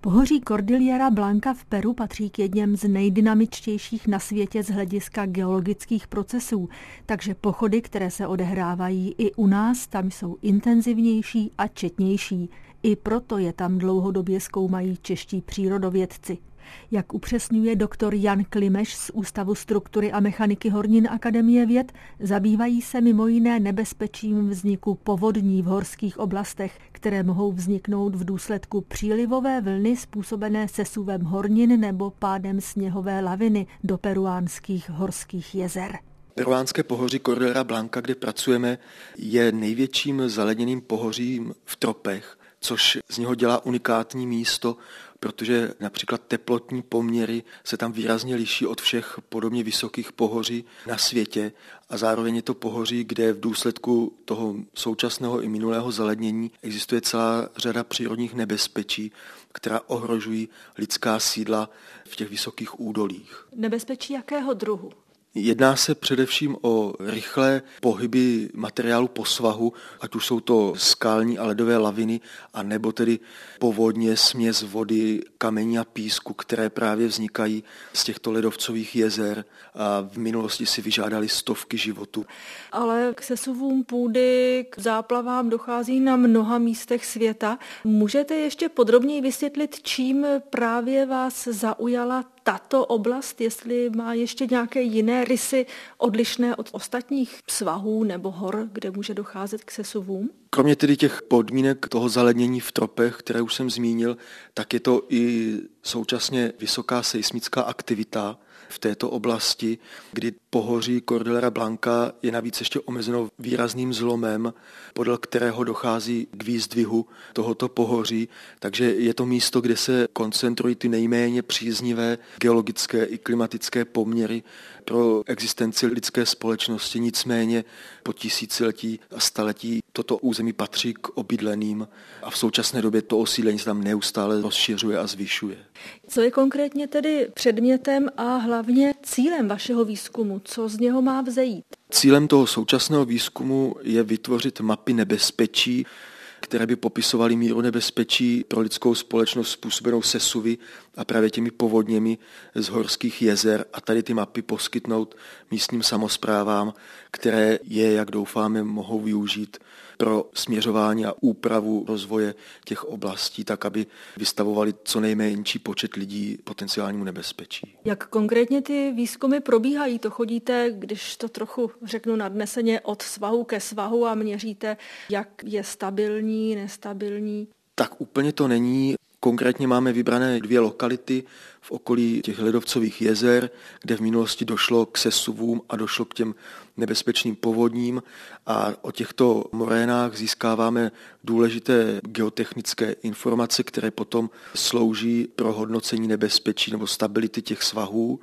Pohoří Cordillera Blanca v Peru patří k jedněm z nejdynamičtějších na světě z hlediska geologických procesů, takže pochody, které se odehrávají i u nás, tam jsou intenzivnější a četnější. I proto je tam dlouhodobě zkoumají čeští přírodovědci. Jak upřesňuje doktor Jan Klimeš z Ústavu struktury a mechaniky hornin Akademie věd, zabývají se mimo jiné nebezpečím vzniku povodní v horských oblastech, které mohou vzniknout v důsledku přílivové vlny způsobené sesuvem hornin nebo pádem sněhové laviny do peruánských horských jezer. Peruánské pohoří Cordillera Blanca, kde pracujeme, je největším zaleněným pohořím v tropech, což z něho dělá unikátní místo, protože například teplotní poměry se tam výrazně liší od všech podobně vysokých pohoří na světě a zároveň je to pohoří, kde v důsledku toho současného i minulého zalednění existuje celá řada přírodních nebezpečí, která ohrožují lidská sídla v těch vysokých údolích. Nebezpečí jakého druhu? Jedná se především o rychlé pohyby materiálu po svahu, ať už jsou to skalní a ledové laviny, a nebo tedy povodně, směs vody, kamení a písku, které právě vznikají z těchto ledovcových jezer a v minulosti si vyžádali stovky životů. Ale k sesuvům půdy, k záplavám dochází na mnoha místech světa. Můžete ještě podrobněji vysvětlit, čím právě vás zaujala tato oblast, jestli má ještě nějaké jiné rysy odlišné od ostatních svahů nebo hor, kde může docházet k sesuvům? Kromě tedy těch podmínek toho zalednění v tropech, které už jsem zmínil, tak je to i současně vysoká seismická aktivita v této oblasti, kdy pohoří Cordillera Blanca je navíc ještě omezeno výrazným zlomem, podél kterého dochází k výzdvihu tohoto pohoří, takže je to místo, kde se koncentrují ty nejméně příznivé geologické i klimatické poměry pro existenci lidské společnosti. Nicméně po tisíciletí a staletí toto území patří k obydleným a v současné době to osídlení se tam neustále rozšiřuje a zvyšuje. Co je konkrétně tedy předmětem a hlavně cílem vašeho výzkumu? Co z něho má vzejít? Cílem toho současného výzkumu je vytvořit mapy nebezpečí, které by popisovaly míru nebezpečí pro lidskou společnost způsobenou sesuvy a právě těmi povodněmi z horských jezer a tady ty mapy poskytnout místním samosprávám, které je, jak doufáme, mohou využít pro směřování a úpravu rozvoje těch oblastí, tak aby vystavovali co nejmenší počet lidí potenciálnímu nebezpečí. Jak konkrétně ty výzkumy probíhají? To chodíte, když to trochu řeknu nadneseně, od svahu ke svahu a měříte, jak je stabilní, nestabilní? Tak úplně to není. Konkrétně máme vybrané 2 lokality v okolí těch ledovcových jezer, kde v minulosti došlo k sesuvům a došlo k těm nebezpečným povodním a o těchto morénách získáváme důležité geotechnické informace, které potom slouží pro hodnocení nebezpečí nebo stability těch svahů.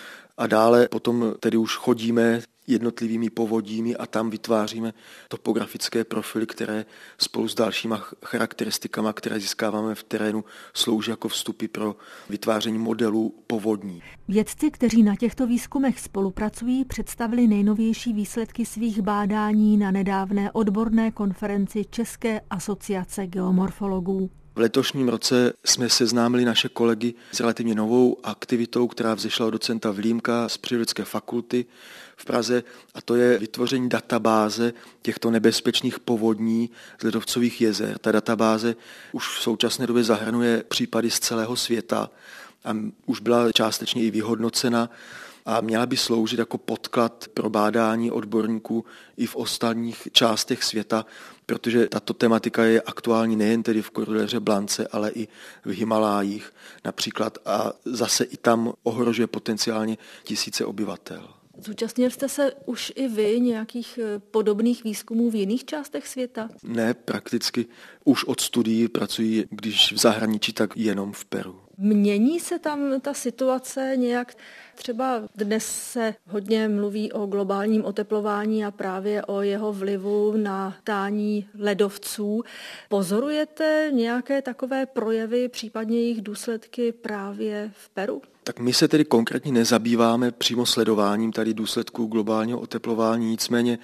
A dále potom tedy už chodíme jednotlivými povodími a tam vytváříme topografické profily, které spolu s dalšíma charakteristikama, které získáváme v terénu, slouží jako vstupy pro vytváření modelů povodní. Vědci, kteří na těchto výzkumech spolupracují, představili nejnovější výsledky svých bádání na nedávné odborné konferenci České asociace geomorfologů. V letošním roce jsme seznámili naše kolegy s relativně novou aktivitou, která vzešla od docenta Vilímka z Přírodovědecké fakulty v Praze, a to je vytvoření databáze těchto nebezpečných povodní z ledovcových jezer. Ta databáze už v současné době zahrnuje případy z celého světa a už byla částečně i vyhodnocena a měla by sloužit jako podklad pro bádání odborníků i v ostatních částech světa, protože tato tematika je aktuální nejen tedy v Cordilleře Blance, ale i v Himalájích například a zase i tam ohrožuje potenciálně tisíce obyvatel. Zúčastnil jste se už i vy nějakých podobných výzkumů v jiných částech světa? Ne, prakticky už od studií pracuji, když v zahraničí, tak jenom v Peru. Mění se tam ta situace nějak? Třeba dnes se hodně mluví o globálním oteplování a právě o jeho vlivu na tání ledovců. Pozorujete nějaké takové projevy, případně jejich důsledky právě v Peru? Tak my se tedy konkrétně nezabýváme přímo sledováním tady důsledků globálního oteplování, nicméně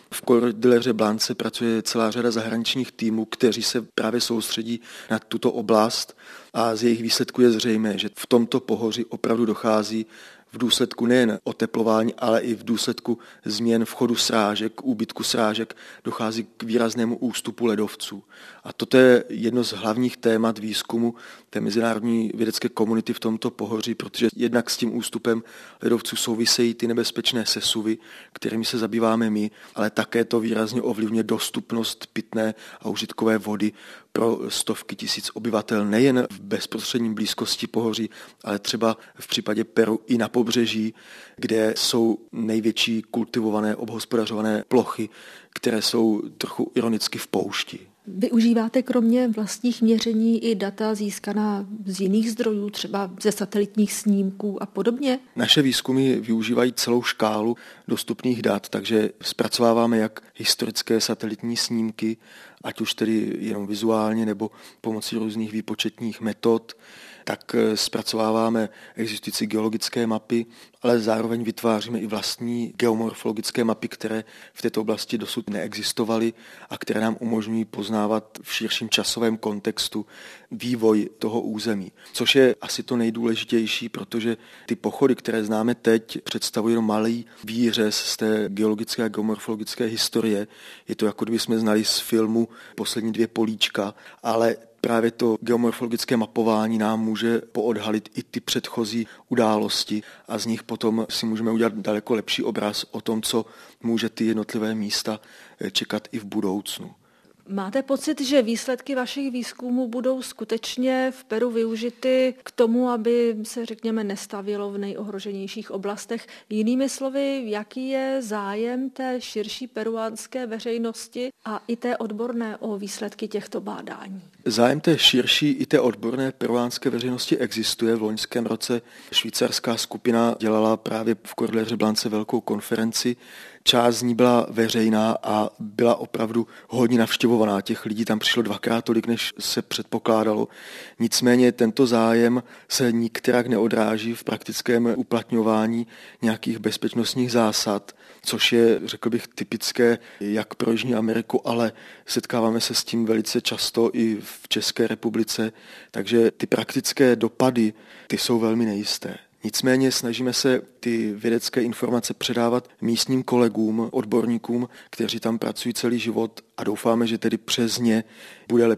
V Cordilleře Blance pracuje celá řada zahraničních týmů, kteří se právě soustředí na tuto oblast a z jejich výsledku je zřejmé, že v tomto pohoří opravdu dochází v důsledku nejen oteplování, ale i v důsledku změn v chodu srážek, úbytku srážek, dochází k výraznému ústupu ledovců. A toto je jedno z hlavních témat výzkumu té mezinárodní vědecké komunity v tomto pohoří, protože jednak s tím ústupem ledovců souvisejí ty nebezpečné sesuvy, kterými se zabýváme my, ale také to výrazně ovlivňuje dostupnost pitné a užitkové vody pro stovky tisíc obyvatel nejen v bezprostředním blízkosti pohoří, ale třeba v případě Peru i na pobřeží, kde jsou největší kultivované, obhospodařované plochy, které jsou trochu ironicky v poušti. Využíváte kromě vlastních měření i data získaná z jiných zdrojů, třeba ze satelitních snímků a podobně? Naše výzkumy využívají celou škálu dostupných dat, takže zpracováváme jak historické satelitní snímky, ať už tedy jenom vizuálně nebo pomocí různých výpočetních metod, tak zpracováváme existující geologické mapy, ale zároveň vytváříme i vlastní geomorfologické mapy, které v této oblasti dosud neexistovaly a které nám umožňují poznávat v širším časovém kontextu vývoj toho území. Což je asi to nejdůležitější, protože ty pochody, které známe teď, představují jenom malý výřez z té geologické a geomorfologické historie. Je to jako kdyby jsme znali z filmu Poslední dvě políčka, ale právě to geomorfologické mapování nám může poodhalit i ty předchozí události a z nich potom si můžeme udělat daleko lepší obraz o tom, co může ty jednotlivé místa čekat i v budoucnu. Máte pocit, že výsledky vašich výzkumů budou skutečně v Peru využity k tomu, aby se, řekněme, nestavělo v nejohroženějších oblastech? Jinými slovy, jaký je zájem té širší peruánské veřejnosti a i té odborné o výsledky těchto bádání? Zájem té širší i té odborné peruánské veřejnosti existuje. V loňském roce švýcarská skupina dělala právě v Cordilleře Blance velkou konferenci. Část z ní byla veřejná a byla opravdu hodně navštěvovaná. Těch lidí tam přišlo 2x tolik, než se předpokládalo. Nicméně tento zájem se nikterak neodráží v praktickém uplatňování nějakých bezpečnostních zásad, což je, řekl bych, typické jak pro Jižní Ameriku, ale setkáváme se s tím velice často i v České republice, takže ty praktické dopady, ty jsou velmi nejisté. Nicméně snažíme se ty vědecké informace předávat místním kolegům, odborníkům, kteří tam pracují celý život a doufáme, že tedy přes ně bude